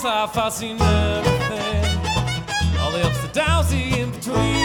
life, I've seen everything. All the ups, the downs, the in between.